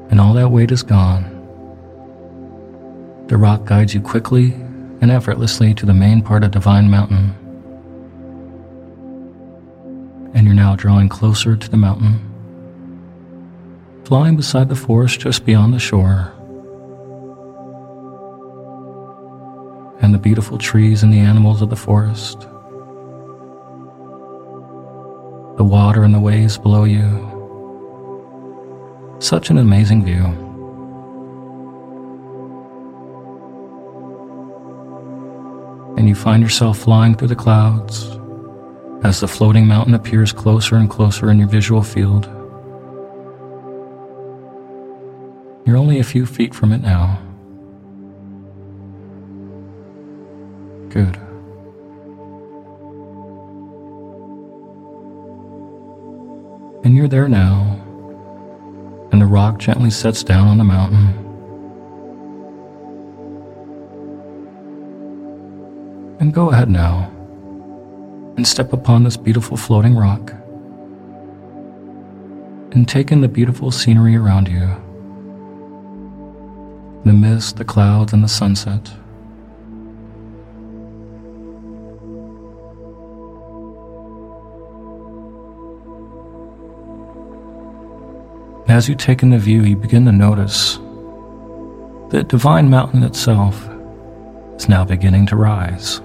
and all that weight is gone. The rock guides you quickly and effortlessly to the main part of Divine Mountain. And you're now drawing closer to the mountain, flying beside the forest just beyond the shore, and the beautiful trees and the animals of the forest, the water and the waves below you. Such an amazing view. And you find yourself flying through the clouds as the floating mountain appears closer and closer in your visual field. You're only a few feet from it now. Good. And you're there now, and the rock gently sets down on the mountain. And go ahead now and step upon this beautiful floating rock and take in the beautiful scenery around you. The mist, the clouds, and the sunset. As you take in the view, you begin to notice that Divine Mountain itself is now beginning to rise,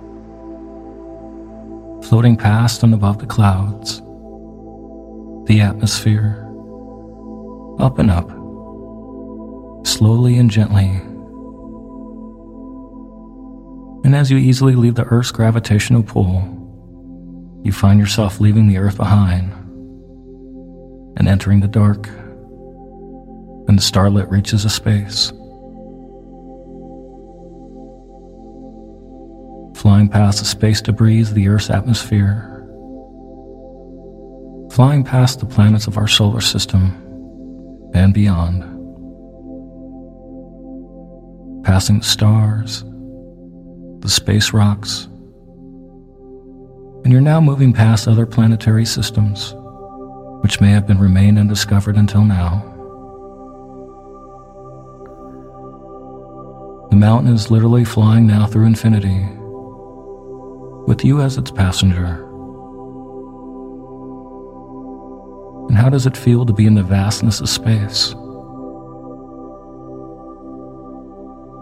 floating past and above the clouds, the atmosphere, up and up, slowly and gently. And as you easily leave the Earth's gravitational pull, you find yourself leaving the Earth behind and entering the dark, and the starlit reaches a space. Flying past the space debris of the Earth's atmosphere, flying past the planets of our solar system and beyond, passing the stars, the space rocks, and you're now moving past other planetary systems which may have been remained undiscovered until now. The mountain is literally flying now through infinity, with you as its passenger. And how does it feel to be in the vastness of space?